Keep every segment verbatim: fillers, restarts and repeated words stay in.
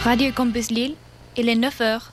Radio Campus Lille, il est neuf heures.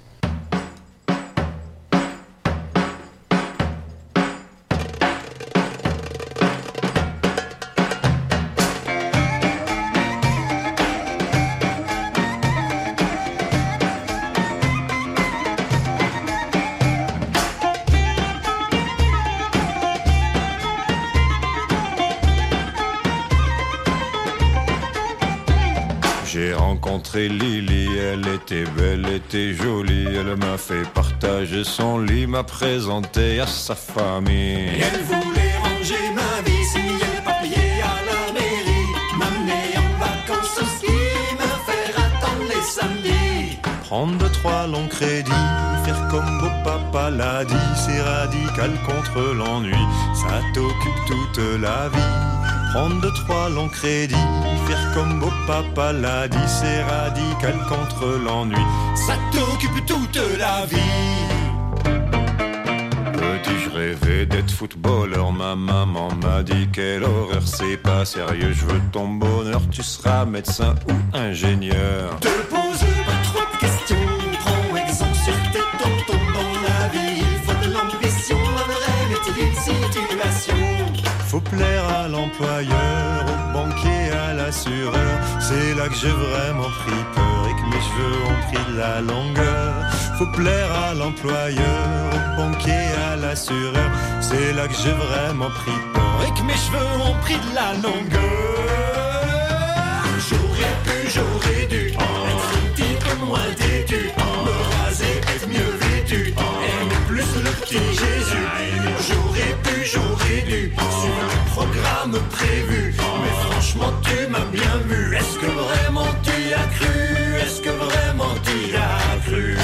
J'ai rencontré Lily, elle était belle, était jolie. Elle m'a fait partager son lit, m'a présenté à sa famille. Et elle voulait ranger ma vie, signer le papier à la mairie, m'amener en vacances au ski, me faire attendre les samedis. Prendre deux, trois longs crédits, faire comme beau papa l'a dit. C'est radical contre l'ennui, ça t'occupe toute la vie. Prendre deux, trois longs crédits, faire comme beau papa l'a dit. C'est radical contre l'ennui, ça t'occupe toute la vie. Petit, je rêvais d'être footballeur. Ma maman m'a dit quel horreur, c'est pas sérieux. Je veux ton bonheur, tu seras médecin ou ingénieur. Te pose pas trop de questions, prends exemple sur tes tontons. Dans la vie, il faut de l'ambition, un vrai métier, une situation. Faut plaire à l'employeur, au banquier, à l'assureur. C'est là que j'ai vraiment pris peur et que mes cheveux ont pris de la longueur. Faut plaire à l'employeur, au banquier, à l'assureur. C'est là que j'ai vraiment pris peur et que mes cheveux ont pris de la longueur. J'aurais pu, j'aurais dû oh. être un petit peu moins têtu, oh. me raser, être mieux vêtu, oh. aimer plus le petit Jésus. J'aurais pu, j'aurais dû suivre le programme prévu, mais franchement tu m'as bien vu. Est-ce que vraiment tu y as cru? Est-ce que vraiment tu y as cru?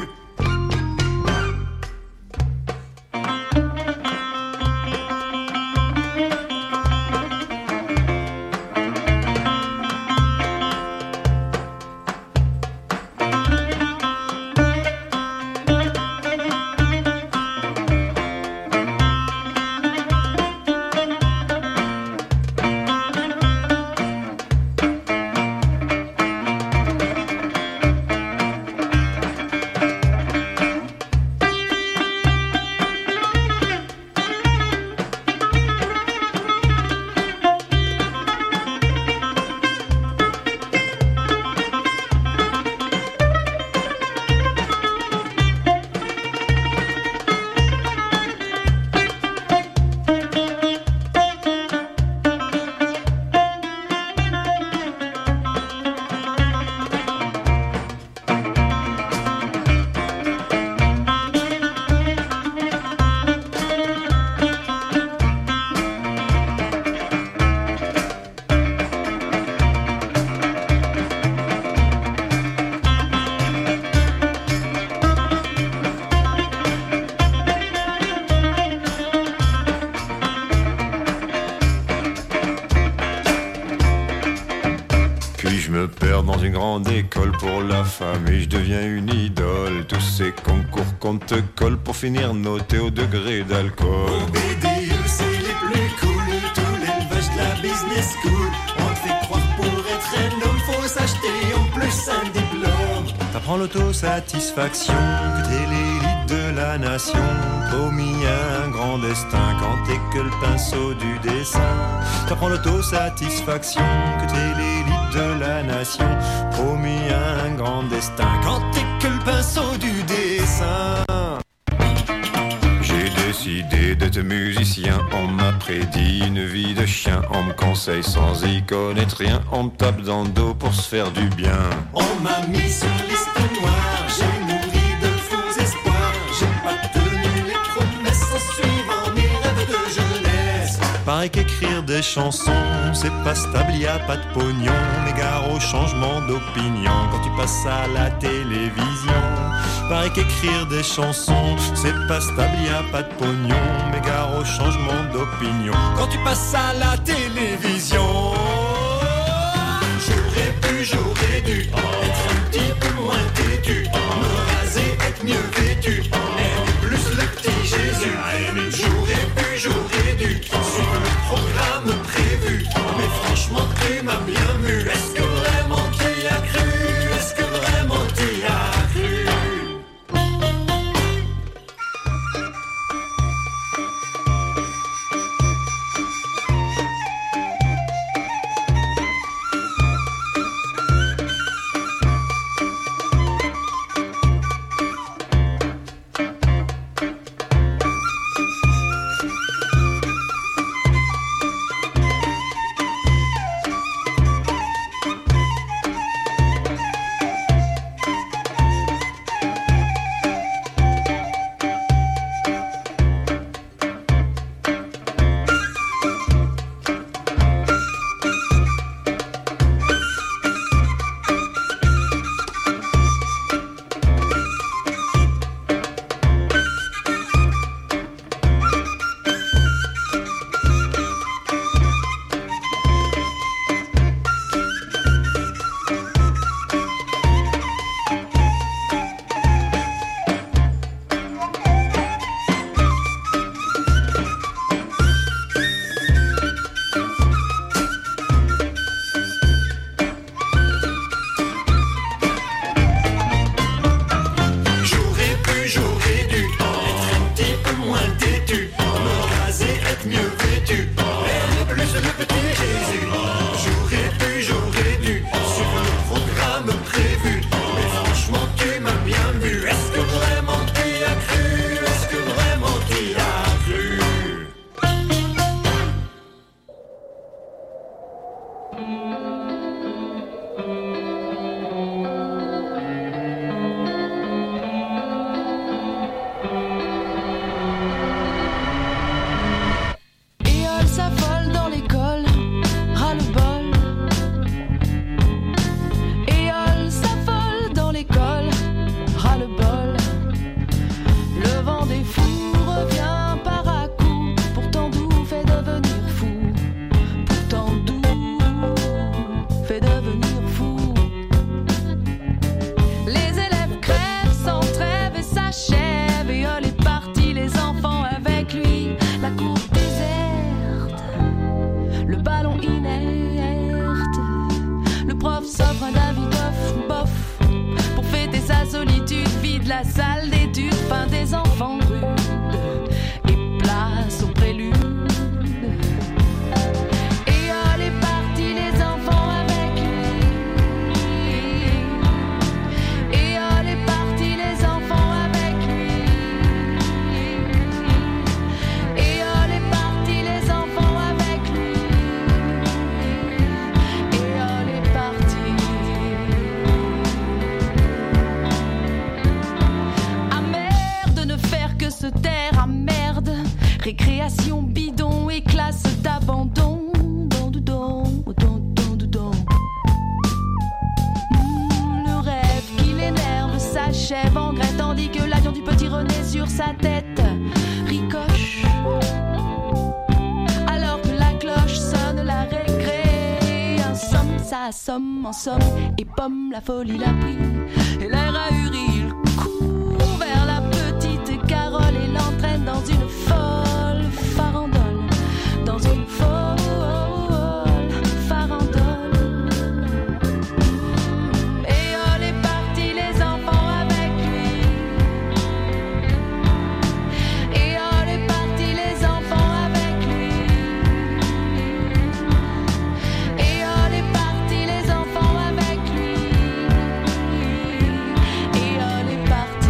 Dans une grande école pour la famille, je deviens une idole. Tous ces concours qu'on te colle pour finir noté au degré d'alcool. Au B D E c'est les plus cool, tout l'élevage de la business school. On te fait croire pour être un homme, faut s'acheter en plus un diplôme. T'apprends l'autosatisfaction, que t'es l'élite de la nation. Promis un grand destin quand t'es que le pinceau du dessin. T'apprends l'autosatisfaction, que t'es l'élite de la nation, promis un grand destin quand t'es que le pinceau du dessin. J'ai décidé d'être musicien, on m'a prédit une vie de chien. On me conseille sans y connaître rien, on me tape dans le dos pour se faire du bien. On m'a mis sur liste noire, j'ai nourri de faux espoirs. J'ai pas tenu les promesses en suivant mes rêves de jeunesse. Pareil qu'écrire des chansons, c'est pas stable, y a pas de pognon. M'égare au changement d'opinion quand tu passes à la télévision. Pareil qu'écrire des chansons, c'est pas stable, y a pas de pognon. M'égare au changement d'opinion quand tu passes à la télévision. J'aurais pu, j'aurais dû oh. être un petit peu moins têtu, oh. me raser, être mieux vêtu, oh. aimer plus le petit Jésus. J'aurais pu, j'aurais dû suivre le programme prévu, mais franchement tu m'as bien vu. Est-ce que vraiment tu y as cru? Est-ce que vraiment s'achève en grès, tandis que l'avion du petit René sur sa tête ricoche. Alors que la cloche sonne la récré, un somme, ça assomme en somme, et pomme, la folie l'a pris, et l'air ahuri, il court vers la petite Carole et l'entraîne dans une folle farandole, dans une folle farandole. Et on est parti les enfants avec lui, et on est parti les enfants avec lui, et on est parti les enfants avec lui, et on est parti.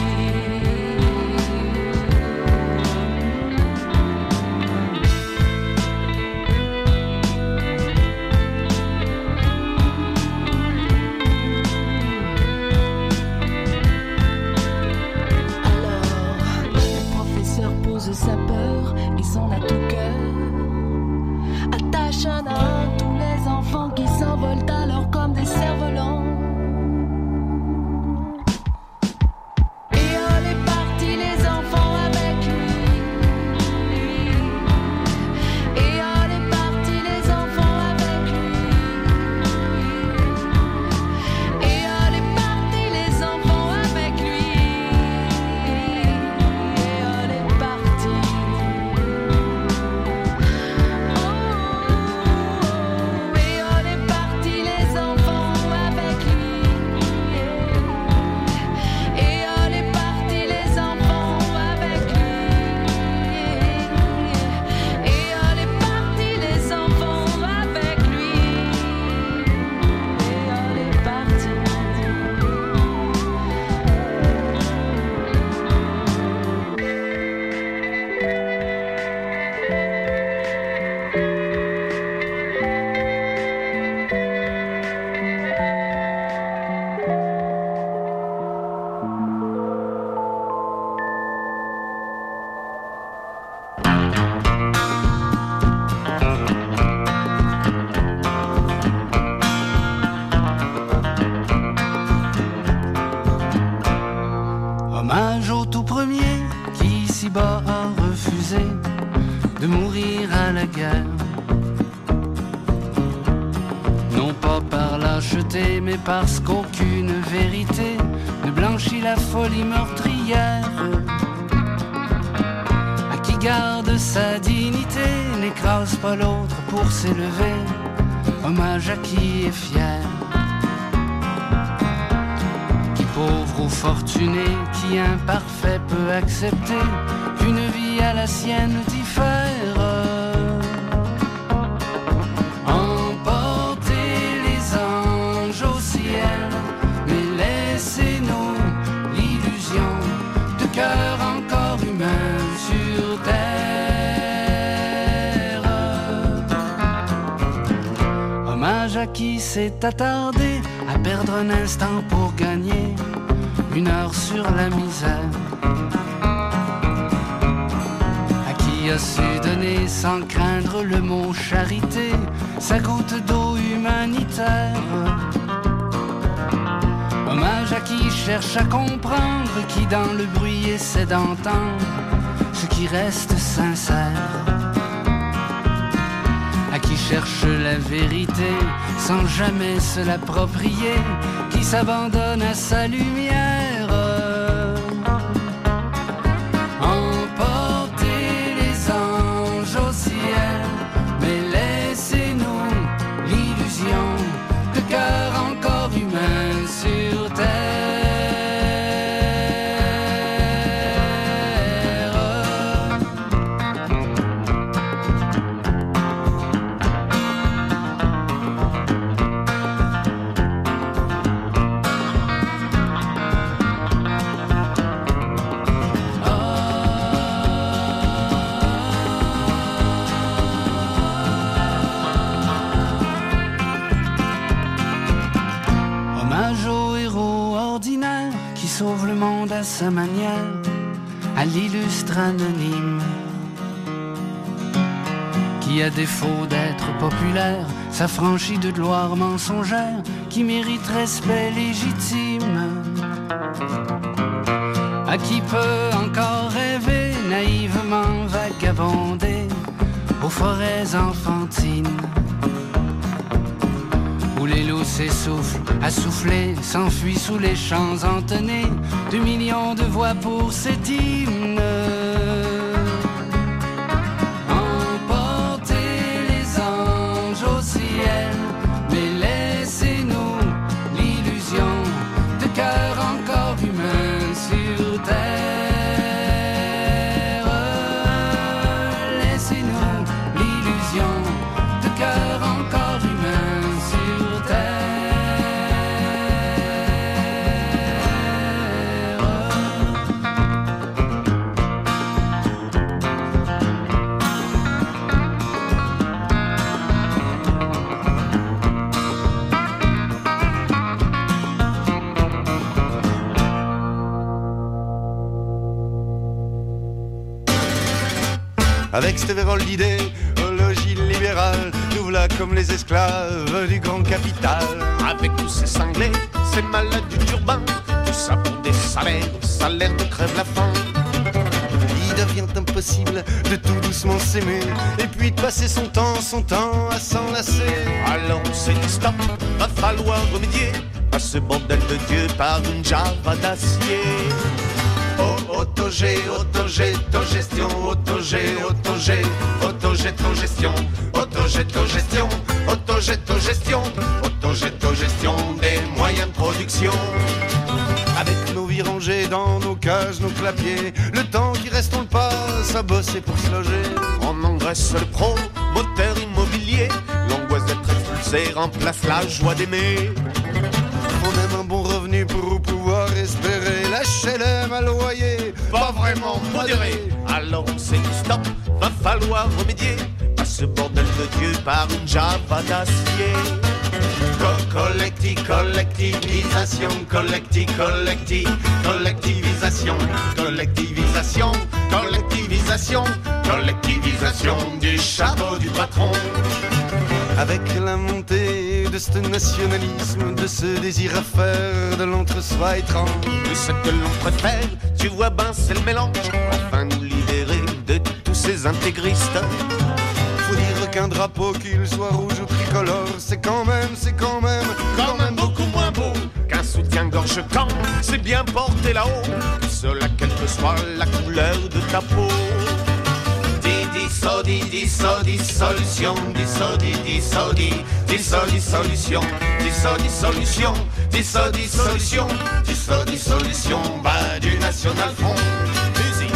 Alors, le professeur pose sa peur et son à tout cœur, attache un à un tous les enfants qui s'envolent alors comme des cerfs-volants. Et on est parti les enfants avec lui, et on est parti les enfants avec lui, et on est parti les enfants avec lui, et on est parti. Oh, et on est parti les enfants avec lui, et on est parti les enfants avec lui, et on est parti les enfants avec lui, et on est parti. Hommage au tout premier qui ici-bas a refusé de mourir à la guerre. Non pas par lâcheté, mais parce qu'aucune vérité ne blanchit la folie meurtrière. À qui garde sa dignité, n'écrase pas l'autre pour s'élever. Hommage à qui est fier, qui pauvre ou fortuné, qui imparfait peut accepter qu'une vie à la sienne diffère. Emportez les anges au ciel, mais laissez-nous l'illusion de cœur encore humain sur terre. Hommage à qui s'est attardé à perdre un instant pour gagner une heure sur la misère. À qui a su donner sans craindre le mot charité sa goutte d'eau humanitaire. Hommage à qui cherche à comprendre, qui dans le bruit essaie d'entendre ce qui reste sincère. À qui cherche la vérité sans jamais se l'approprier, qui s'abandonne à sa lumière. Emportez les anges au ciel, mais laissez-nous l'illusion de cœur encore humain sur terre. Sauve le monde à sa manière, à l'illustre anonyme, qui à défaut d'être populaire s'affranchit de gloire mensongère, qui mérite respect légitime. À qui peut encore rêver, naïvement vagabonder aux forêts enfantines, où les loups s'essoufflent, assoufflés, s'enfuient sous les champs entonnés de millions de voix pour cet hymne. Emportez les anges au ciel, mais laissez-nous l'illusion de cœur encore humain sur terre. Laissez-nous l'illusion de cœur encore humain sur Avec Stéphane l'idée, logis libéral, nous voilà comme les esclaves du grand capital. Avec tous ces cinglés, ces malades du turban, tout ça pour des salaires, salaires de crève la faim. Il devient impossible de tout doucement s'aimer, et puis de passer son temps, son temps à s'enlacer. Alors on s'est dit stop, va falloir remédier à ce bordel de Dieu par une java d'acier. Oh, autogé, autogé, autogestion, autogé, autogé, autogé, autogestion, autogé, autogestion, autogé, autogestion, autogé, autogestion des moyens de production. Avec nos vies rangées dans nos cages, nos clapiers, le temps qui reste on le passe à bosser pour se loger. On engraisse le pro, moteur immobilier, l'angoisse d'être expulsé remplace la joie d'aimer. On aime un bon revenu pour pouvoir espérer lâcher l'air à loyer, pas vraiment modéré. Alors on s'est dit stop, va falloir remédier à ce bordel de Dieu par une java d'acier. Collecti, collectivisation, collecti, collecti, collectivisation, collectivisation, collectivisation, collectivisation du chapeau du patron. Avec la montée de ce nationalisme, de ce désir à faire de l'entre-soi étrange, de ce que l'on préfère, tu vois ben c'est le mélange. Enfin nous libérer de tous ces intégristes. Faut dire qu'un drapeau, qu'il soit rouge ou tricolore, c'est quand même, c'est quand même, quand même beaucoup moins beau qu'un soutien-gorge quand c'est bien porté là-haut, cela quelle que soit la couleur de ta peau. Dissodi, dissodi, dissolution, dissodi, dissodi, dissodi, solution, dissodi, solution, dissodi, solution, dissodi, solution, bas du National Front. Musique.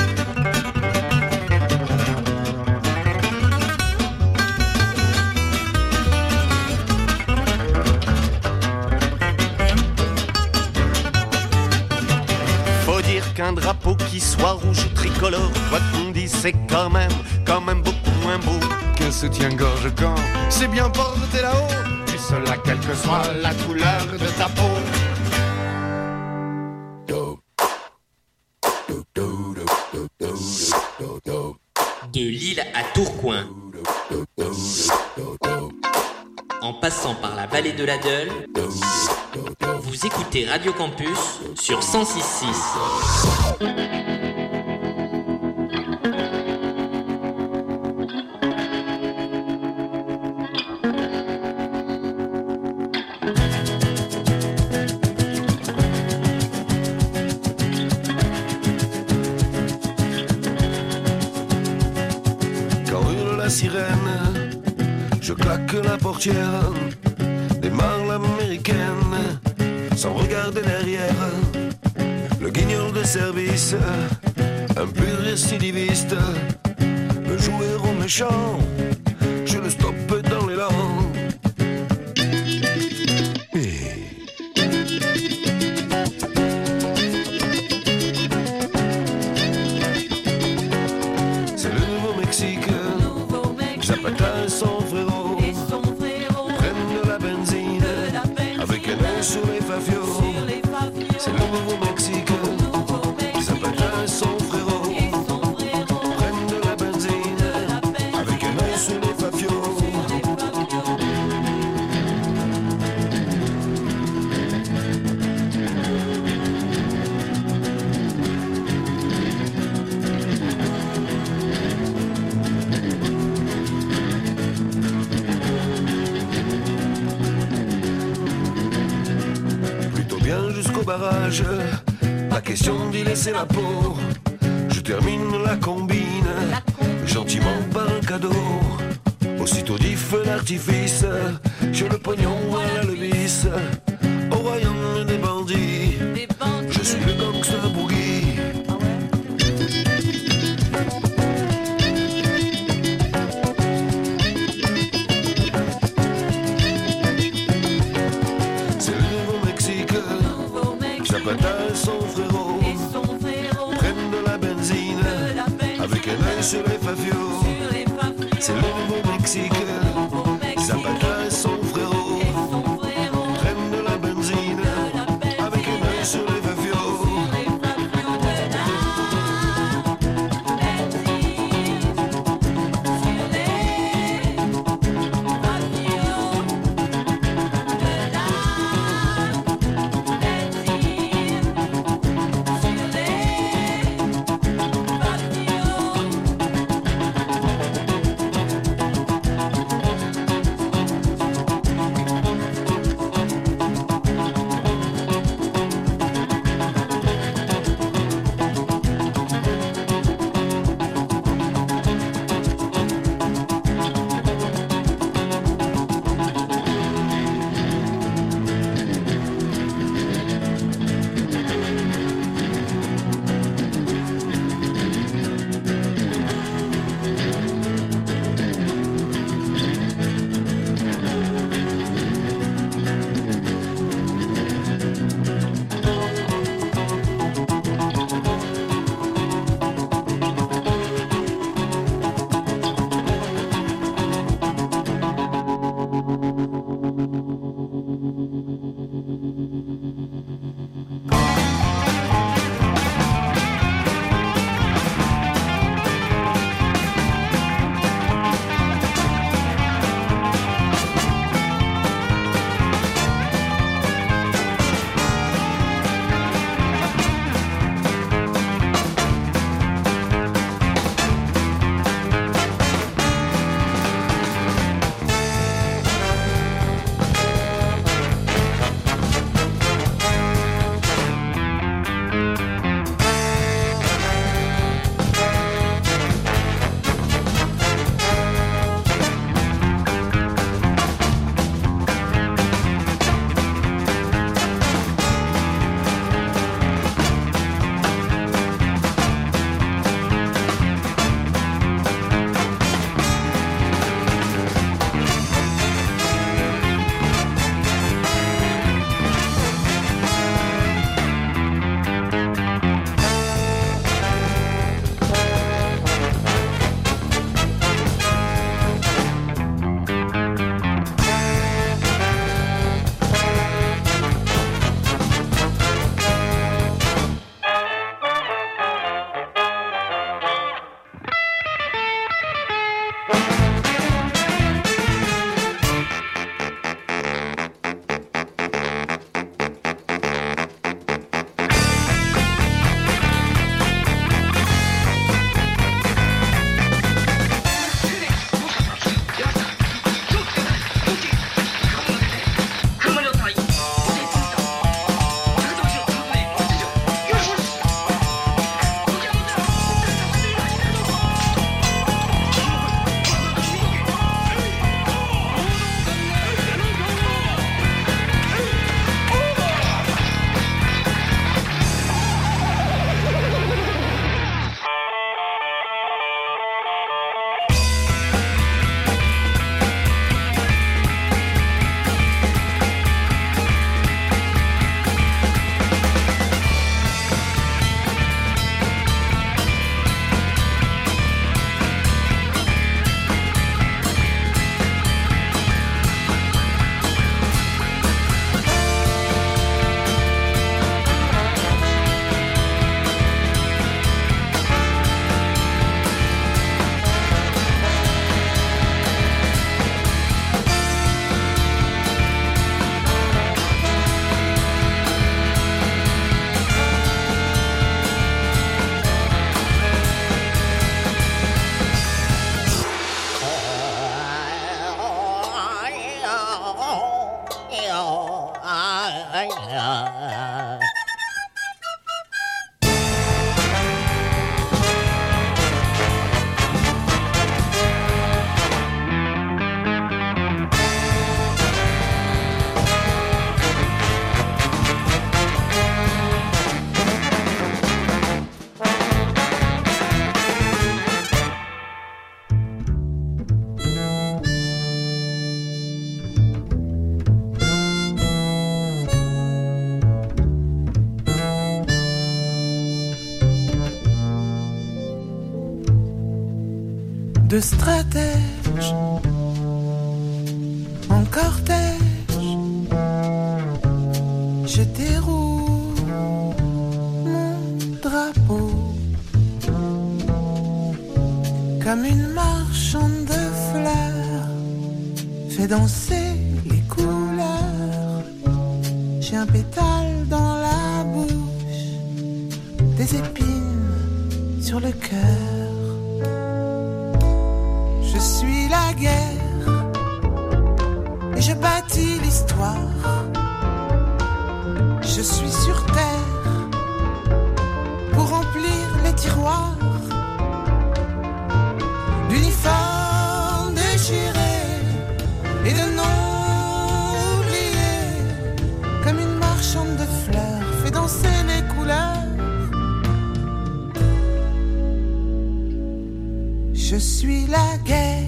Faut dire qu'un drapeau qui soit rouge ou tricolore, quoi qu'on dise, c'est quand même, quand même beaucoup moins beau qu'un soutien-gorge quand c'est bien porté là-haut, tu cela quelle que soit la couleur de ta peau. De Lille à Tourcoing, en passant par la vallée de l'Adeule, vous écoutez Radio Campus sur cent six virgule six. Sirène, je claque la portière, démarre l'américaine, sans regarder derrière, le guignol de service, un pur récidiviste, me jouer au méchant, je le stoppe dans l'élan. C'est le Nouveau-Mexique. Zapata et son frérot, et son frérot prennent de la benzine, de la benzine avec un œil sur les fafios. C'est le Nouveau-Mexique. Zapata et son frérot, et son frérot prennent de la benzine, de la benzine avec un œil sur les fafios. barrage, pas question d'y laisser la peau. Je termine la combine, gentiment par un cadeau. Aussitôt dit feu d'artifice, sur le pognon voilà le vice. Au royaume des bandits, je suis le gangster boogie. C'est le Nouveau-Mexique, Zapata et son frérot prennent de la benzine avec un œil sur les fafios. C'est le Nouveau-Mexique, Zapata et son frérot prennent de la benzine avec un œil sur les fafios. de stratèges en cortège, je déroule mon drapeau comme une marchande de fleurs, fait danser les couleurs. J'ai un pétale dans la bouche, des épines sur le cœur. Je suis la guerre et je bâtis l'histoire. Je suis sur terre pour remplir les tiroirs. L'uniforme déchiré et de noms oubliés, comme une marchande de fleurs fait danser les couleurs. Je suis la guerre.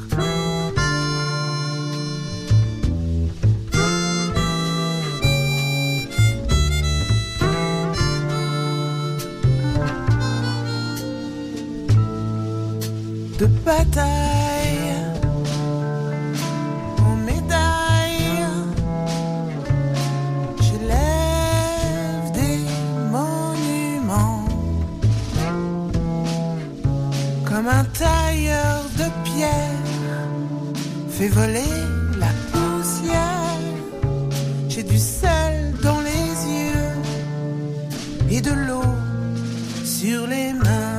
De bataille en médaille, j'élève des monuments comme un tailleur de pierre fait voler la poussière. J'ai du sel dans les yeux et de l'eau sur les mains.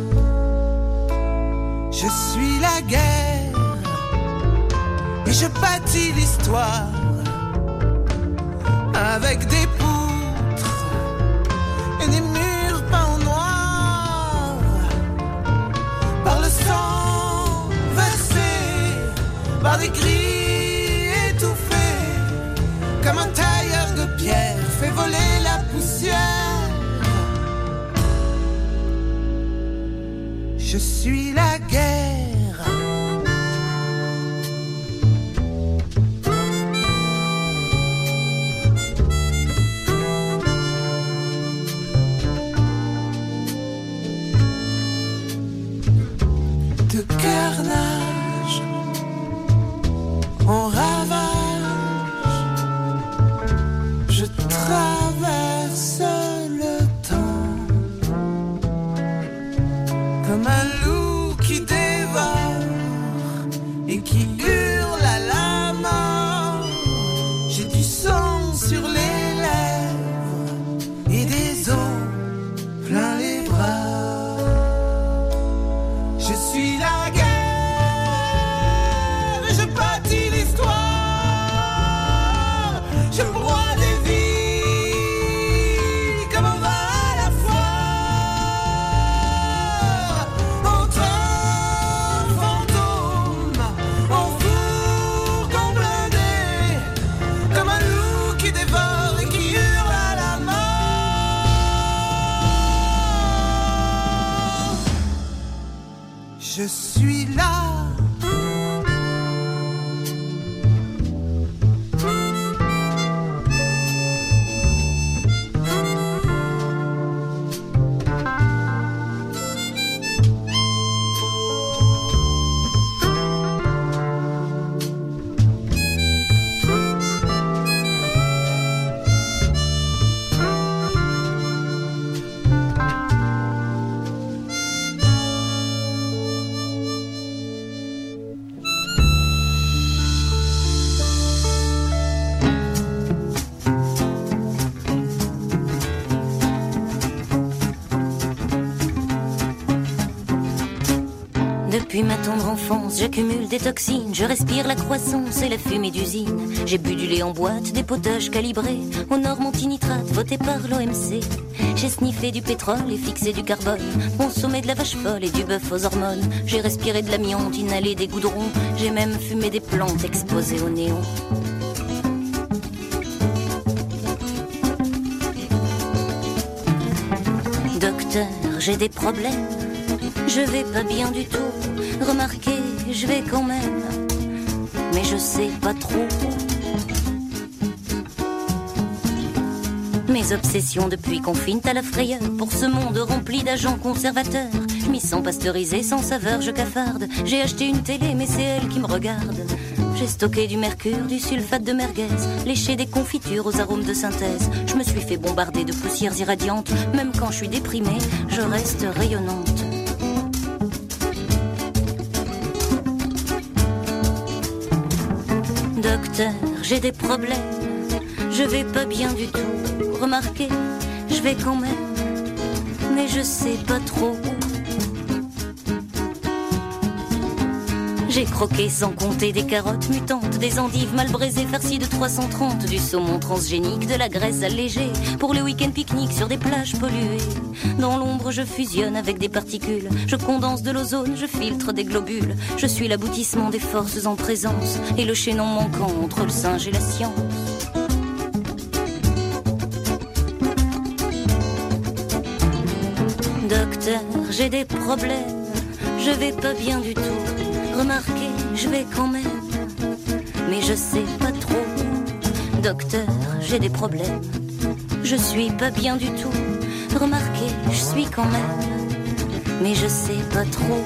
Je suis la guerre et je bâtis l'histoire avec des poutres et des murs peints en noir par le sang versé, par des grilles étouffées, comme un tailleur de pierre fait voler la poussière. Je suis la guerre. De carnage, on ravage. Je traverse le temps comme un loup qui dévore et qui hurle à la mort. J'ai du sang sur les lèvres et des os plein les bras. Je suis la guerre et je bâtis l'histoire. Je broie des vies comme on va à la foire. Entre un fantôme en fourgon blindé, comme un loup qui dévore et qui hurle à la mort. Je suis là. Depuis ma tendre enfance, j'accumule des toxines. Je respire la croissance et la fumée d'usine. J'ai bu du lait en boîte, des potages calibrés aux normes antinitrates votées par l'O M C. J'ai sniffé du pétrole et fixé du carbone, consommé de la vache folle et du bœuf aux hormones. J'ai respiré de l'amiante, inhalé des goudrons. J'ai même fumé des plantes exposées au néon. Docteur, j'ai des problèmes. Je vais pas bien du tout. Remarquez, je vais quand même, mais je sais pas trop. Mes obsessions depuis qu'on fine à la frayeur. Pour ce monde rempli d'agents conservateurs. Je m'y sens pasteurisé, sans saveur, je cafarde. J'ai acheté une télé, mais c'est elle qui me regarde. J'ai stocké du mercure, du sulfate de merguez, léché des confitures aux arômes de synthèse. Je me suis fait bombarder de poussières irradiantes. Même quand je suis déprimée, je reste rayonnante. Docteur, j'ai des problèmes, je vais pas bien du tout. Remarquez, je vais quand même, mais je sais pas trop où. J'ai croqué sans compter des carottes mutantes, des endives mal braisées farcies de trois cent trente, du saumon transgénique, de la graisse allégée, pour le week-end pique-nique sur des plages polluées. Dans l'ombre je fusionne avec des particules, je condense de l'ozone, je filtre des globules. Je suis l'aboutissement des forces en présence, et le chaînon manquant entre le singe et la science. Docteur, j'ai des problèmes, je vais pas bien du tout. Remarquez, je vais quand même, mais je sais pas trop. Docteur, j'ai des problèmes, je suis pas bien du tout. Remarquez, je suis quand même, mais je sais pas trop.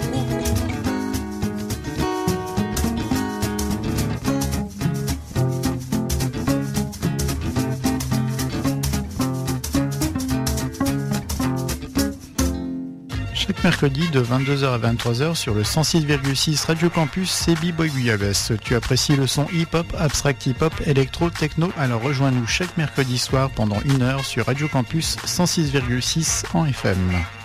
Mercredi de vingt-deux heures à vingt-trois heures sur le cent six virgule six Radio Campus, c'est B-Boy Guyabès. Tu apprécies le son hip-hop, abstract hip-hop, électro, techno, alors rejoins-nous chaque mercredi soir pendant une heure sur Radio Campus cent six virgule six en F M.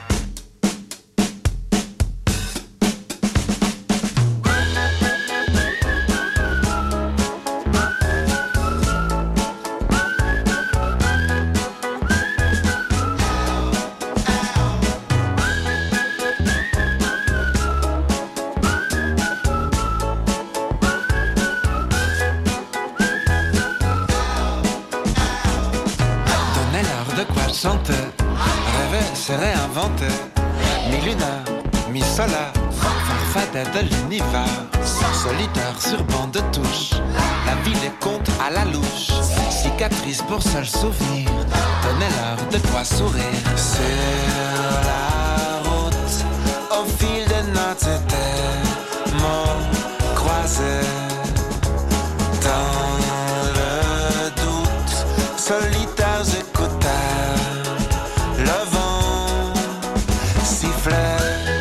De l'univers, solitaire sur banc de touche, la vie les compte à la louche, cicatrice pour seul souvenir, donnez-leur de quoi sourire. Sur la route, au fil de notre témoin croisé, dans le doute, solitaires écouteurs, le vent sifflait.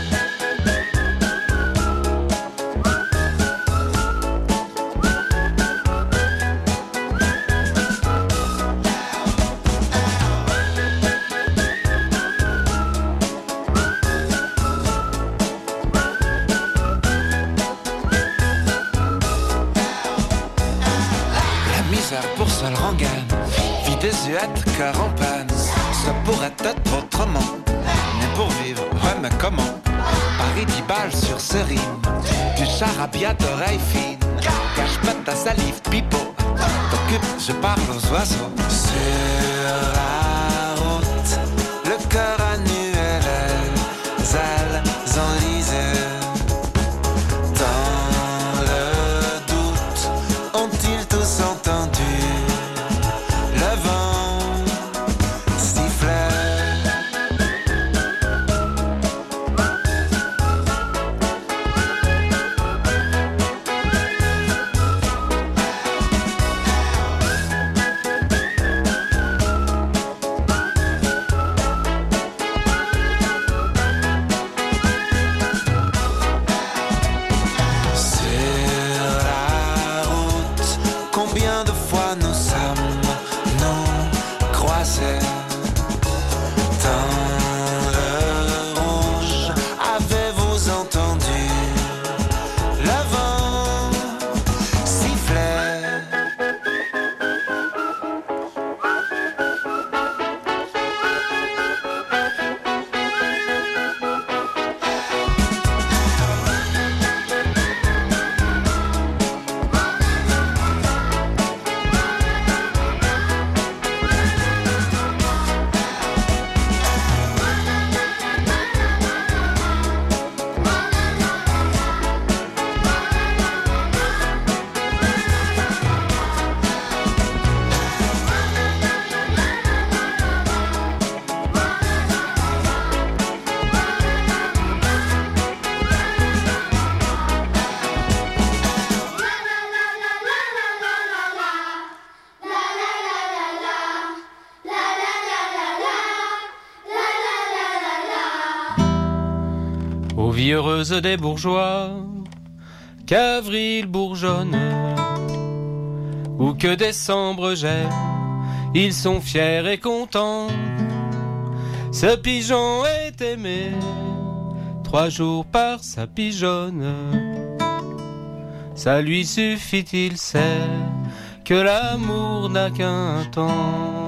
Désuète, cœur en panne, ça pourrait être autrement. Mais pour vivre, ouais mais comment? Paris dix balles sur ce rime, du charabia d'oreilles fines. Cache pas ta salive, pipeau, t'occupe, je parle aux oiseaux. Sur la route, le cœur à nu et les ailes enlisées. Dans le doute, ont-ils tous entendu? Le vent sifflait. vie heureuse des bourgeois, qu'avril bourgeonne, ou que décembre gèle, ils sont fiers et contents. Ce pigeon est aimé, trois jours par sa pigeonne. Ça lui suffit, il sait que l'amour n'a qu'un temps.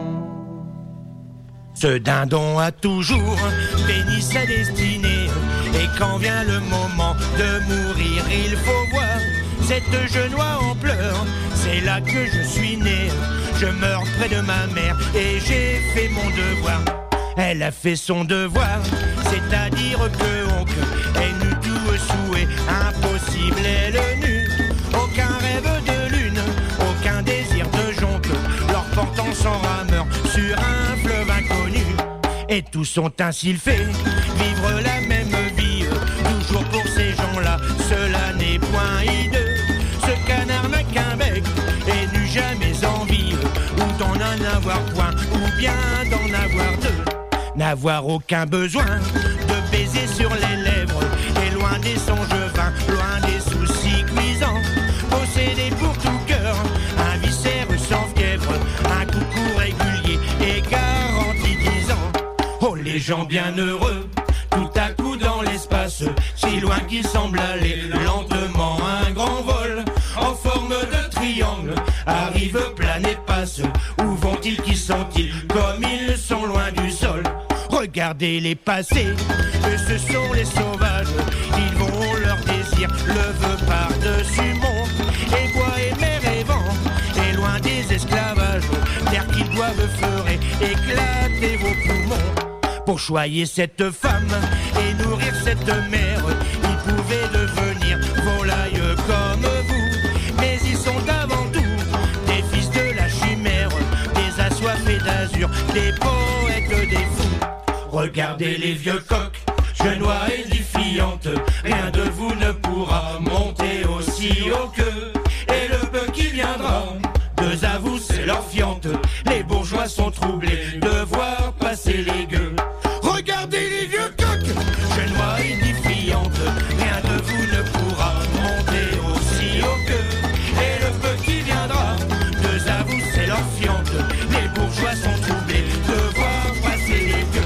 Ce dindon a toujours béni sa destinée, et quand vient le moment de mourir, il faut voir cette genoie en pleurs. C'est là que je suis né, je meurs près de ma mère et j'ai fait mon devoir. Elle a fait son devoir, c'est-à-dire que oncle est nu tout souhait, impossible est le nu. Aucun rêve de lune, aucun désir de jonque, leur portant sans rameur sur un fleuve inconnu. Et tous sont ainsi faits, vivre la même vie, toujours pour ces gens-là, cela n'est point hideux. Ce canard n'a qu'un bec et n'eut jamais envie, ou d'en en avoir point, ou bien d'en avoir deux. N'avoir aucun besoin de baiser sur les lèvres, et loin des songes vains, loin des soucis cuisants. Posséder pour tout cœur un viscère sans fièvre, un coucou régulier et garanti dix ans. Oh les gens bien heureux, tout à coup dans l'espace, si loin qu'ils semblent aller lentement, un grand vol en forme de triangle arrive, plane et passe. Où vont-ils, qui sont-ils, comme ils sont loin du sol? Regardez-les passer, eux ce sont les sauvages, ils vont leur désir, le vœu par-dessus monde, et bois et mer et vent, et loin des esclavages, terre qu'ils doivent feurrer, éclater vos poumons. Pour choyer cette femme et nourrir cette mère, ils pouvaient devenir volailles comme vous, mais ils sont avant tout des fils de la chimère, des assoiffés d'azur, des poètes, des fous. Regardez les vieux coqs, genois édifiantes, rien de vous ne pourra monter aussi haut qu'eux. Et le peu qui viendra, deux à vous c'est leur fiente, les bourgeois sont troublés de voir passer les gueux. Regardez les vieux coqs, genois édifiantes, rien de vous ne pourra monter aussi haut qu'eux. Et le peu qui viendra, deux à vous c'est leur fiente, les bourgeois sont troublés de voir passer les gueux.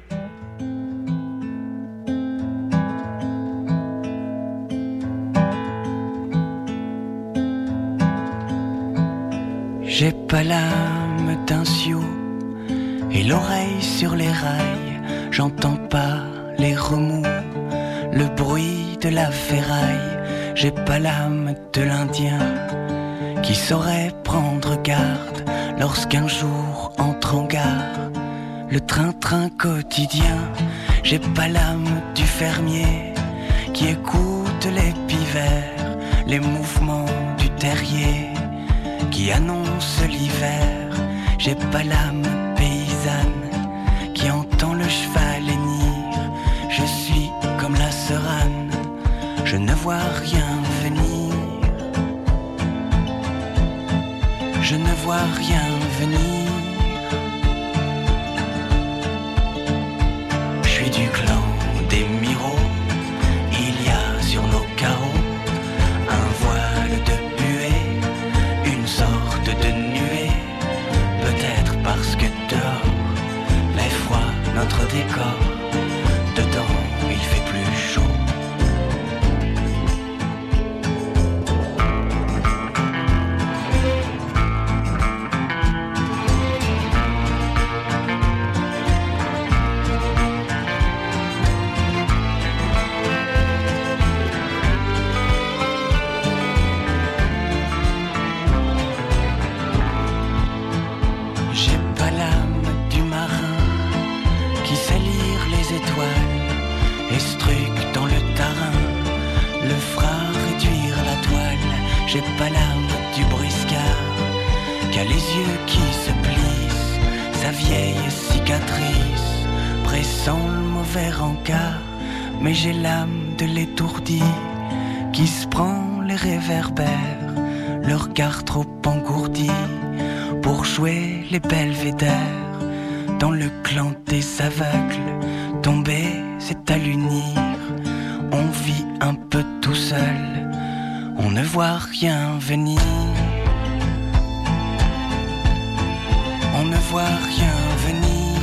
J'ai pas l'âme d'un sioux et l'oreille sur les rails. J'entends pas les remous, le bruit de la ferraille. J'ai pas l'âme de l'Indien qui saurait prendre garde lorsqu'un jour entre en gare le train-train quotidien. J'ai pas l'âme du fermier qui écoute les pivers, les mouvements du terrier qui annonce l'hiver. J'ai pas l'âme paysanne qui entend le cheval hennir. Je suis comme la serane, je ne vois rien venir. Je ne vois rien venir. Je suis du clan des Miro. Il y a sur nos carreaux un voile de buée, une sorte de nuée. Peut-être parce que dehors l'est froid notre décor, dedans il fait plus chaud. J'ai pas l'âme du briscard qui a les yeux qui se plissent, sa vieille cicatrice pressant le mauvais rencard. Mais j'ai l'âme de l'étourdi qui se prend les réverbères, le regard trop engourdi pour jouer les belvédères. Dans le clan des aveugles, tomber c'est à l'unir. on vit un peu tout seul, on ne voit rien venir. On ne voit rien venir.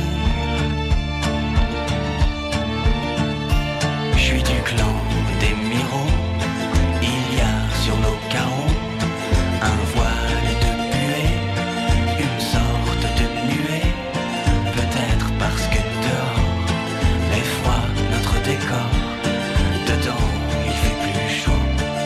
Je suis du clan des Miro. Il y a sur nos carreaux un voile de buée, une sorte de nuée. Peut-être parce que dehors les froids notre décor. Dedans il fait plus chaud.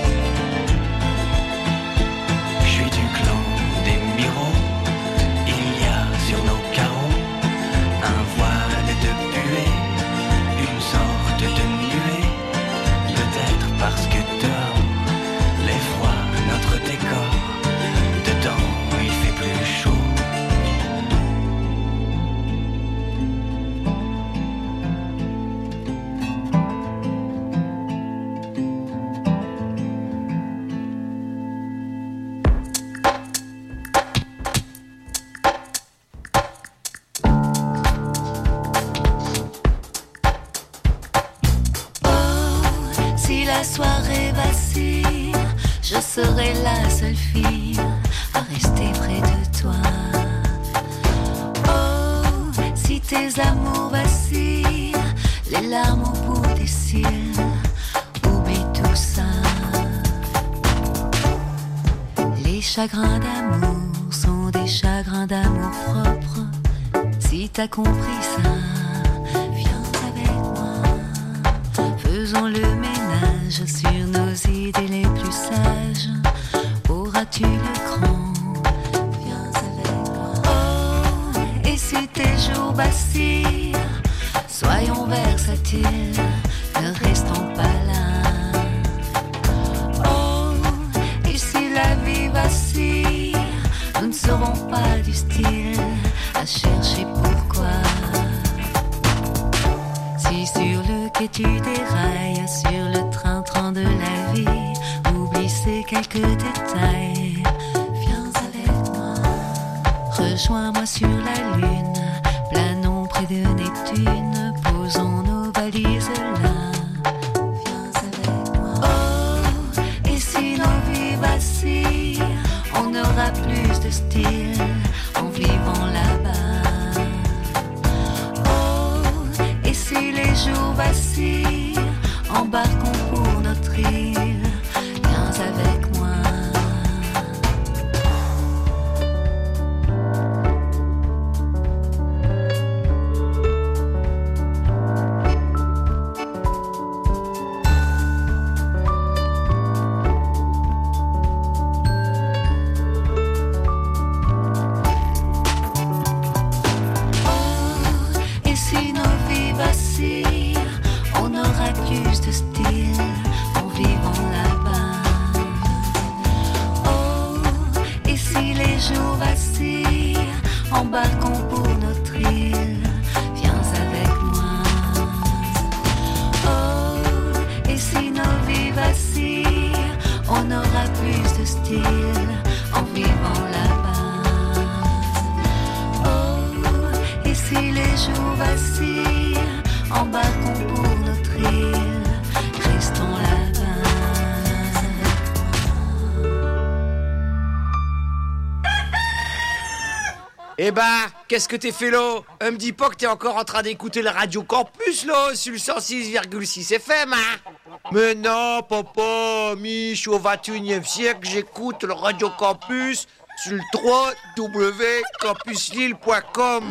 Je suis du clan des Miro. Sur nos carreaux, un voile de buée, une sorte de nuée. Peut-être parce que dehors, les froids, notre décor. Dedans, il fait plus chaud. La soirée vacille, je serai la seule fille à rester près de toi. Oh, si tes amours vacillent, les larmes au bout des cils, oublie tout ça. Les chagrins d'amour sont des chagrins d'amour propres. Si t'as compris ça, viens avec moi. Faisons le ménage sur nos idées les plus sages. Auras-tu le cran? Viens avec moi. Oh, et si tes jours vacillent, soyons versatiles, ne restons pas là. Oh, et si la vie vacille, nous ne serons pas du style à chercher pourquoi. Si sur le quai tu dérailles, sur le train-train de la vie, oublie ces quelques détails. Viens avec moi, rejoins-moi sur la lune, planons près de Neptune, posons nos valises là. Viens avec moi. Oh, et si nos vies vacillent, on aura plus de style en vivant là-bas. Oh, et si les jours vacillent, embarquons pour notre île. Viens avec moi. Eh bah, qu'est-ce que t'es fait là? Euh, me dis pas que t'es encore en train d'écouter le Radio Campus là, sur le cent six virgule six F M, hein? Mais non, papa, mi, je suis au vingt et unième siècle, j'écoute le Radio Campus sur le w w w point campus lille point com.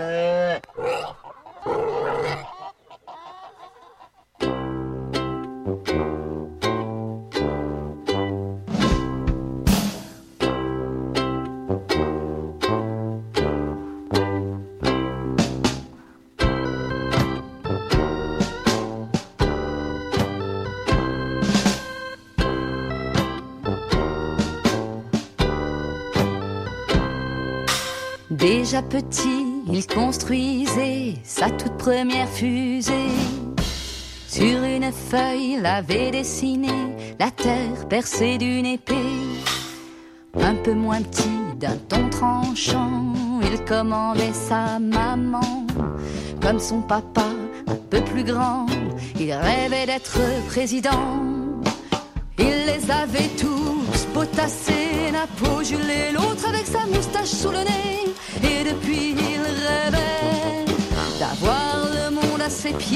Déjà petit, il construisait sa toute première fusée. Sur une feuille, il avait dessiné la terre percée d'une épée. Un peu moins petit, d'un ton tranchant, il commandait sa maman. Comme son papa, un peu plus grand, il rêvait d'être président. Il les avait tous potassés, napojulés, l'autre avec sa moustache sous le nez. Et depuis il rêvait d'avoir le monde à ses pieds.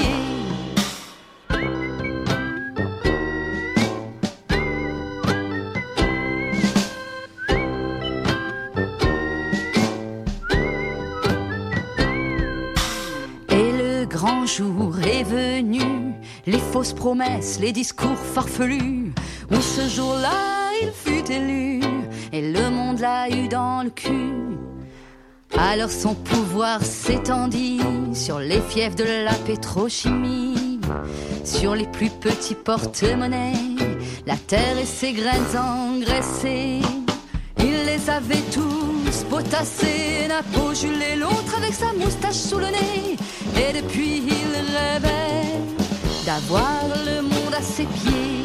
Et le grand jour est venu, les fausses promesses, les discours farfelus. Oui, ce jour-là, il fut élu, et le monde l'a eu dans le cul. Alors son pouvoir s'étendit sur les fiefs de la pétrochimie, sur les plus petits porte-monnaies, la terre et ses graines engraissées. Il les avait tous potassés, napojulés, l'autre avec sa moustache sous le nez. Et depuis il rêvait d'avoir le monde à ses pieds.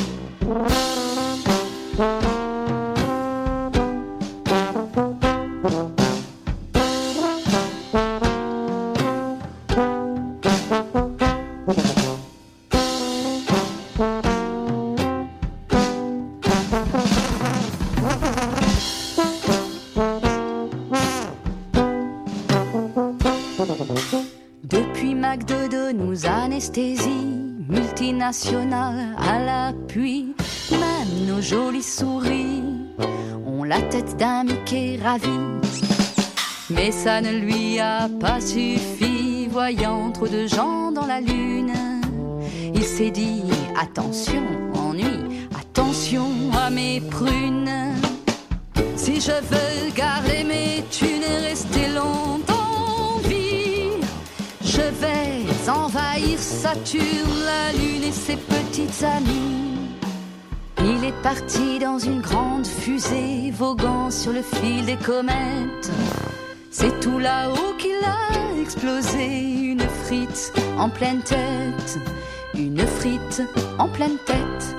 Depuis McDodo nous anesthésie, multinationale à l'appui, même nos jolies souris ont la tête d'un Mickey ravi. Mais ça ne lui a pas suffi, voyant trop de gens dans la lune. Il s'est dit, attention, ennui, attention à mes prunes. Si je veux garder mes thunes et rester longtemps en vie, je vais envahir Saturne, la Lune et ses petites amies. Il est parti dans une grande fusée, voguant sur le fil des comètes. C'est tout là-haut qu'il a explosé, une frite en pleine tête, une frite en pleine tête.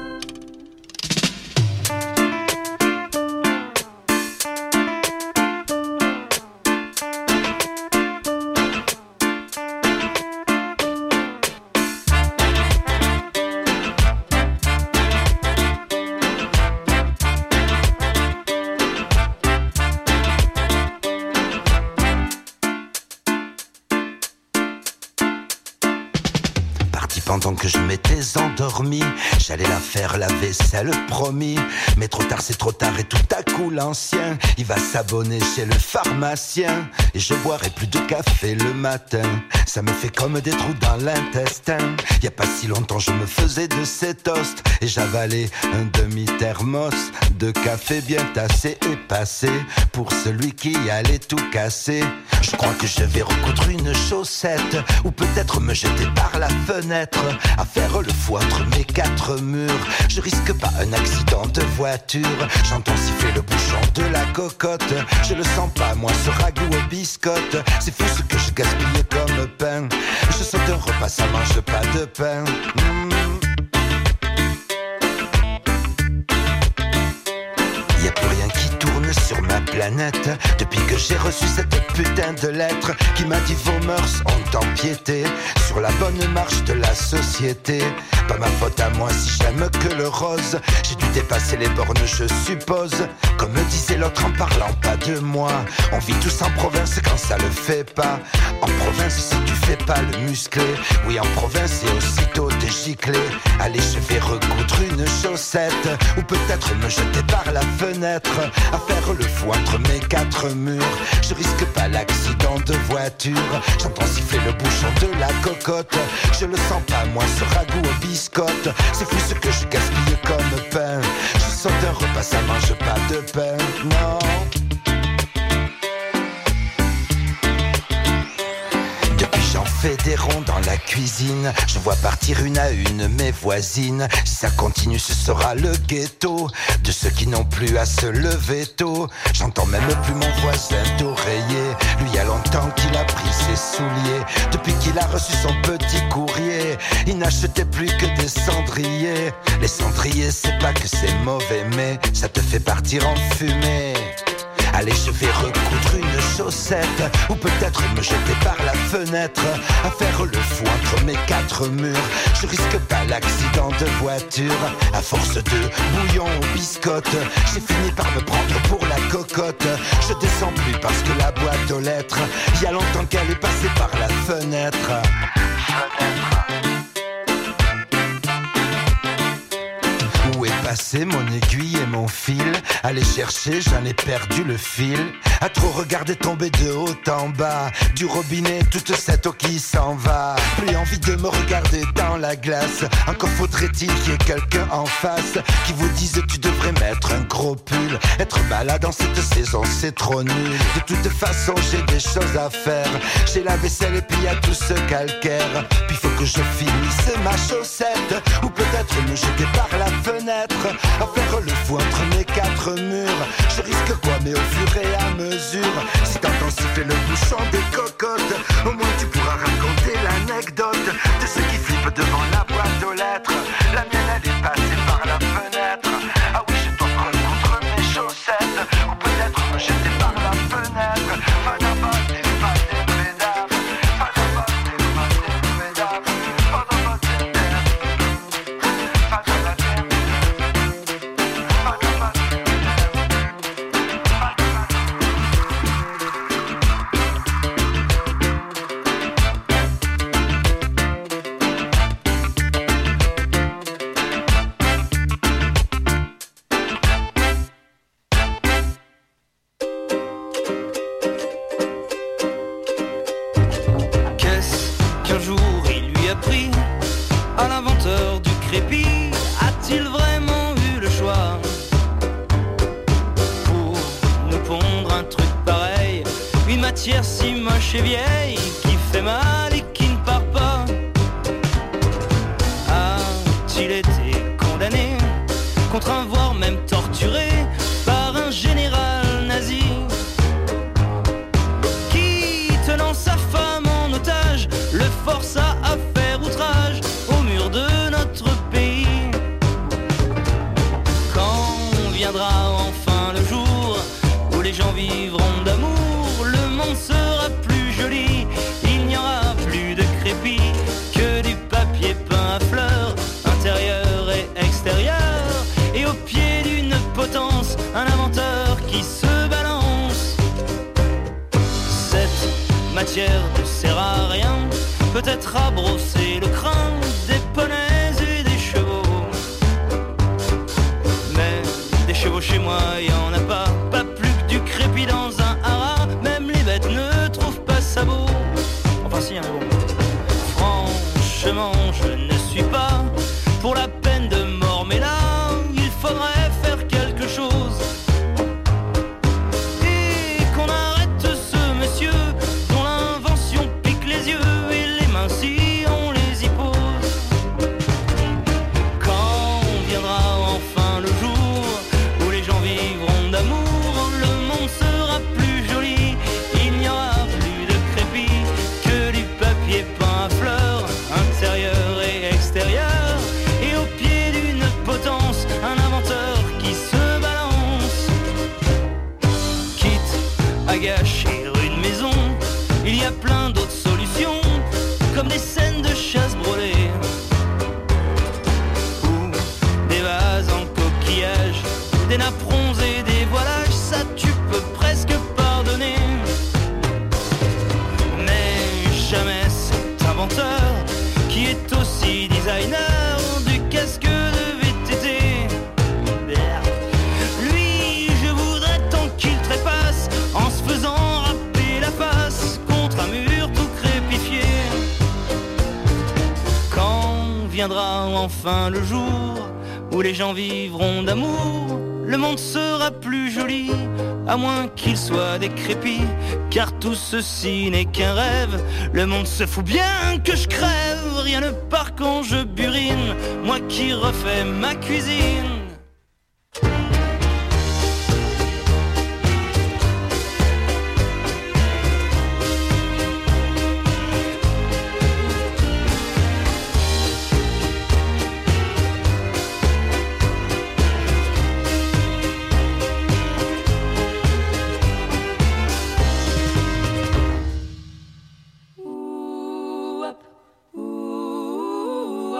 Pendant que je m'étais endormi, j'allais la faire la vaisselle, promis. Mais trop tard, c'est trop tard et tout à coup l'ancien, il va s'abonner chez le pharmacien. Et je boirai plus de café le matin, ça me fait comme des trous dans l'intestin. Y a pas si longtemps je me faisais de ces toasts et j'avalais un demi-thermos de café bien tassé et passé pour celui qui allait tout casser. Je crois que je vais recoudre une chaussette ou peut-être me jeter par la fenêtre à faire le fou entre mes quatre murs. Je risque pas un accident de voiture. J'entends siffler le bouchon de la cocotte. Je le sens pas moi ce ragoût aux biscottes. C'est fou ce que je gaspille comme pain. Je saute un repas, ça mange pas de pain. mmh. Y a plus rien qui tourne sur ma planète depuis que j'ai reçu cette putain de lettre qui m'a dit vos mœurs ont empiété sur la bonne marche de la société. Pas ma faute à moi si j'aime que le rose. J'ai dû dépasser les bornes je suppose. Comme me disait l'autre en parlant pas de moi, on vit tous en province quand ça le fait pas. En province si tu fais pas le musclé, oui en province et aussitôt t'es giclé. Allez je vais recoudre une chaussette ou peut-être me jeter par la fenêtre à faire le fou entre mes quatre murs. Je risque pas l'accident de voiture. J'entends siffler le bouchon de la cocotte. Je le sens pas moi ce ragoût aux biscottes. C'est fou ce que je gaspille comme pain. Je saute un repas, ça mange pas de pain. Non. J'en fais des ronds dans la cuisine. Je vois partir une à une mes voisines. Si ça continue ce sera le ghetto de ceux qui n'ont plus à se lever tôt. J'entends même plus mon voisin d'oreiller. Lui y a longtemps qu'il a pris ses souliers. Depuis qu'il a reçu son petit courrier, il n'achetait plus que des cendriers. Les cendriers c'est pas que c'est mauvais, mais ça te fait partir en fumée. Allez je vais recoudre une chaussette ou peut-être me jeter par la fenêtre, à faire le fou entre mes quatre murs. Je risque pas l'accident de voiture. À force de bouillon aux biscottes, j'ai fini par me prendre pour la cocotte. Je descends plus parce que la boîte aux lettres, y a longtemps qu'elle est passée par la fenêtre. Où est passé mon aiguille et mon fil? Aller chercher, j'en ai perdu le fil. À trop regarder tomber de haut en bas, du robinet toute cette eau qui s'en va. Plus envie de me regarder dans la glace. Encore faudrait-il qu'il y ait quelqu'un en face qui vous dise tu devrais mettre un gros pull. Être malade en cette saison c'est trop nul. De toute façon j'ai des choses à faire. J'ai la vaisselle et puis y a tout ce calcaire. Puis faut que je finisse ma chaussette, ou peut-être me jeter par la fenêtre, à faire le fou entre mes quatre murs. Je risque quoi mais au fur et à mesure. Si t'entends siffler le bouchon des cocottes, au moins tu pourras raconter l'anecdote de ceux qui flippent devant la boîte aux lettres. La mienne elle est passée par la fenêtre. Ah oui, je dois prendre contre mes chaussettes, ou peut-être me jeter par la fenêtre. Fadabate, fadé, mesdames. Fadabate, fadé, mesdames. Fadabate, a-t-il vraiment eu le choix pour nous pondre un truc pareil? Une matière si moche et vieille qui fait mal et qui ne part pas. A-t-il été condamné, contraint voire même torturé par un général nazi qui, tenant sa femme en otage, le força à faire outrage au mur de notre pays? Quand viendra enfin le jour où les gens vivront d'amour, le monde sera plus joli, il n'y aura plus de crépi, que du papier peint à fleurs, intérieur et extérieur, et au pied d'une potence, un inventeur qui se balance. Cette matière ne sert à rien, peut-être à brosser le crâne des poneys et des chevaux. Mais des chevaux chez moi, y en a pas, pas plus que du crépi dans un haras. Même les bêtes ne trouvent pas ça beau. Enfin si, un bon. Franchement, je ne suis pas pour la peine de mort, mais là, il faudrait faire quelque chose. Et qu'on arrête ce monsieur dont l'invention pique les yeux et les mains si on les y pose. Quand viendra enfin le jour où les gens vivront d'amour, le monde sera plus joli, il n'y aura plus de crépi, que du papier peint à fleurs, intérieur et extérieur, et au pied d'une potence, un inventeur qui se balance. Quitte à gâcher une maison, il y a plein d'autres solutions, comme des scènes de chasse brûlée, ou des vases en coquillage, des napperons et des voilages, ça tu peux presque pardonner. Mais jamais cet inventeur qui est aussi designer du casque de V T T. Lui, je voudrais tant qu'il trépasse en se faisant râper la face contre un mur tout crépifié. Quand viendra enfin le jour où les gens vivront d'amour, le monde sera plus joli, à moins qu'il soit décrépit, car tout ceci n'est qu'un rêve. Le monde se fout bien que je crève, rien ne part quand je burine, moi qui refais ma cuisine.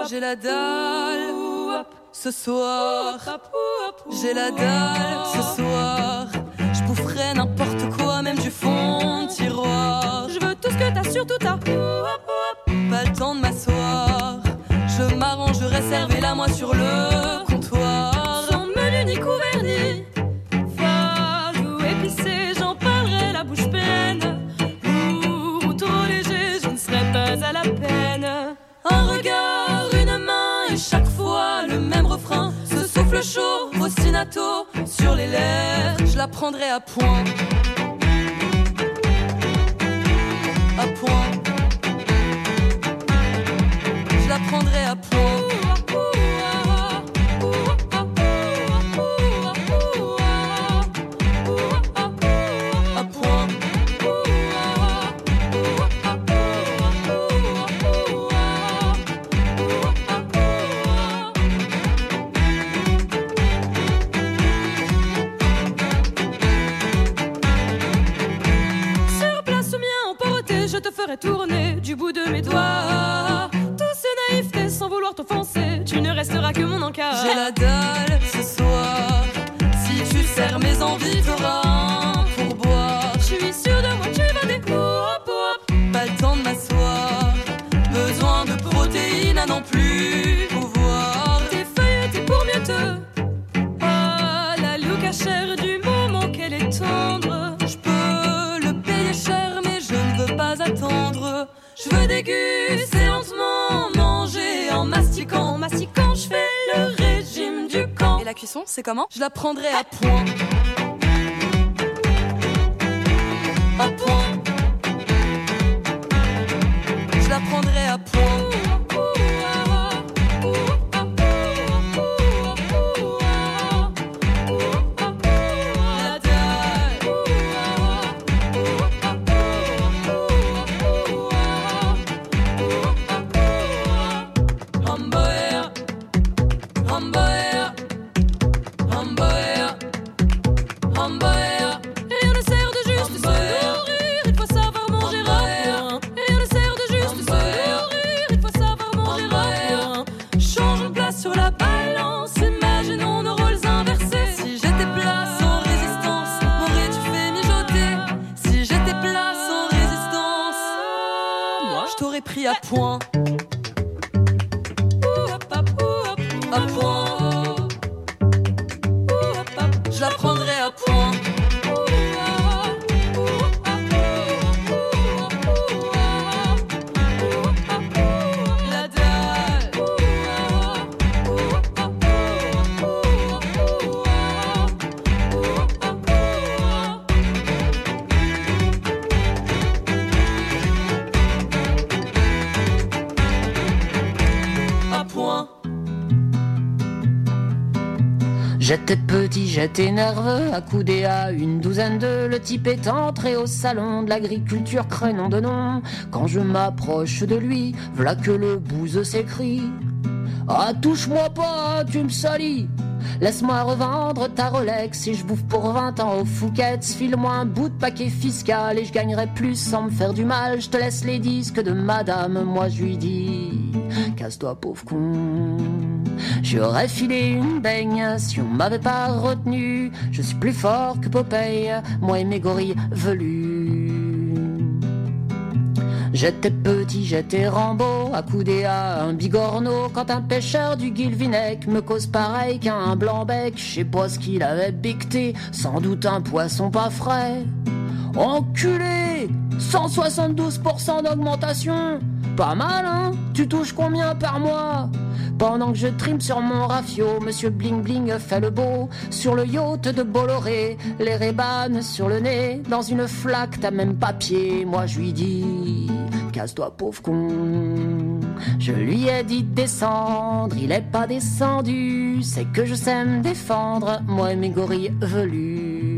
J'ai la dalle ce soir. J'ai la dalle ce soir. Je boufferai n'importe quoi, même du fond de tiroir. Je veux tout ce que t'as, surtout t'as. Pas le temps de m'asseoir. Je m'arrangerai, servez-la moi sur le comptoir. Sans menu ni couvert ni fade ou épicé, j'en parlerai la bouche pleine. Ou, ou trop léger, je ne serai pas à la peine. Un regard, une main et chaque fois le même refrain. Ce souffle chaud, ostinato sur les lèvres. Je la prendrai à point. À point. Je la prendrai à point. Tourner du bout de mes doigts. Tout ce naïveté sans vouloir t'offenser. Tu ne resteras que mon encart. J'ai la dalle ce soir. Si tu serres mes envies, t'auras un pourboire. Je suis sûre de moi, tu vas des hop hop. Pas le temps de m'asseoir. Besoin de protéines à n'en plus pouvoir. T'es feuilleté pour mieux te. Ah, la louca chère du moment qu'elle est tendre. Je peux le payer cher, mais je ne veux pas attendre. Je veux déguster lentement, manger en mastiquant. En mastiquant, je fais le régime du camp. Et la cuisson, c'est comment? Je la prendrai à point. À point. Je la prendrai à point. Pris à point. À point. Je la prendrai à point. La dalle. J'étais petit, j'étais nerveux, accoudé à une douzaine de. Le type est entré au salon de l'agriculture, crénom de nom. Quand je m'approche de lui, v'là que le bouseux s'écrie. Ah, touche-moi pas, tu me salis. Laisse-moi revendre ta Rolex. Si je bouffe pour vingt ans au Fouquet's, file-moi un bout de paquet fiscal et je gagnerai plus sans me faire du mal. Je te laisse les disques de madame, moi je lui dis casse-toi pauvre con. J'aurais filé une baigne si on m'avait pas retenu. Je suis plus fort que Popeye, moi et mes gorilles velus. J'étais petit, j'étais Rambo, accoudé à un bigorneau. Quand un pêcheur du Guilvinec me cause pareil qu'un blanc-bec, je sais pas ce qu'il avait becté, sans doute un poisson pas frais. Enculé, cent soixante-douze pour cent d'augmentation. Pas mal, hein? Tu touches combien par mois? Pendant que je trime sur mon rafio, Monsieur Bling Bling fait le beau. Sur le yacht de Bolloré, les Ray-Ban sur le nez. Dans une flaque, t'as même pas pied. Moi je lui dis casse-toi pauvre con. Je lui ai dit de descendre, il est pas descendu. C'est que je sais me défendre, moi et mes gorilles velus.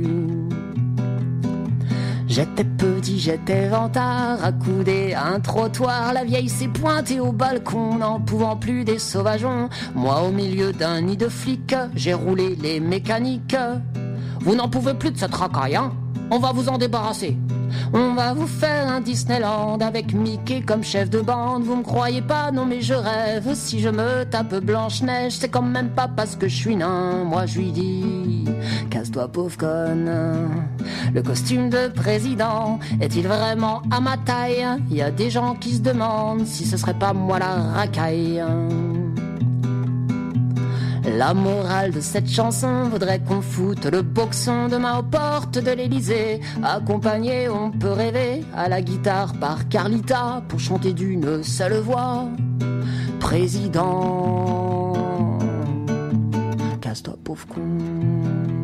J'étais petit, j'étais vantard, accoudé à un trottoir. La vieille s'est pointée au balcon, n'en pouvant plus des sauvageons. Moi au milieu d'un nid de flics, j'ai roulé les mécaniques. Vous n'en pouvez plus de cette racaille, hein? On va vous en débarrasser. On va vous faire un Disneyland avec Mickey comme chef de bande. Vous me croyez pas? Non mais je rêve. Si je me tape Blanche-Neige, c'est quand même pas parce que je suis nain. Moi je lui dis, casse-toi pauvre conne. Le costume de président est-il vraiment à ma taille? Il y a des gens qui se demandent si ce serait pas moi la racaille. La morale de cette chanson voudrait qu'on foute le boxon demain aux portes de l'Élysée. Accompagné, on peut rêver, à la guitare par Carlita pour chanter d'une seule voix. Président, casse-toi pauvre con.